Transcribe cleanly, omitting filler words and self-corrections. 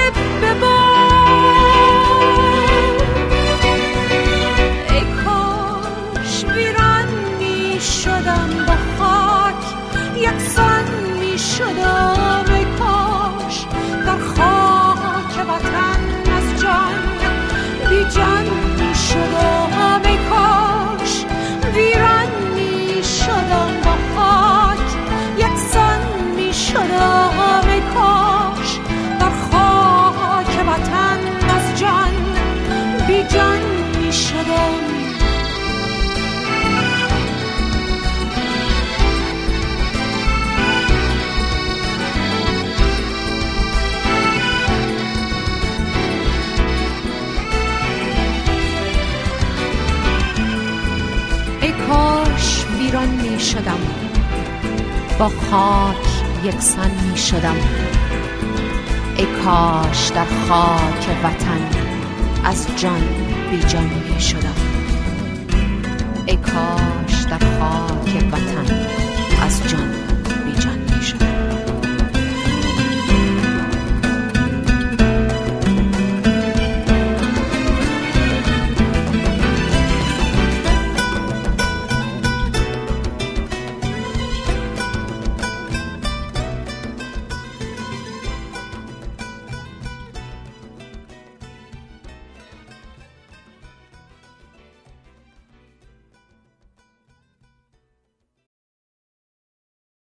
به باد. ای کاش ویران می شدم با خاک، یکسان می شدم. ای کاش در خاک وطن از جان بی جان می شدم. ای کاش ویران می شدم با خاک، یکسان می شدم. ای کاش در خاک وطن از جان بی جان می شدم. ای کاش ویران می شدم با خاک، یکسان می شدم. ای کاش در خاک وطن از جان بی جان می شدم. ای کاش در خاک وطن از جان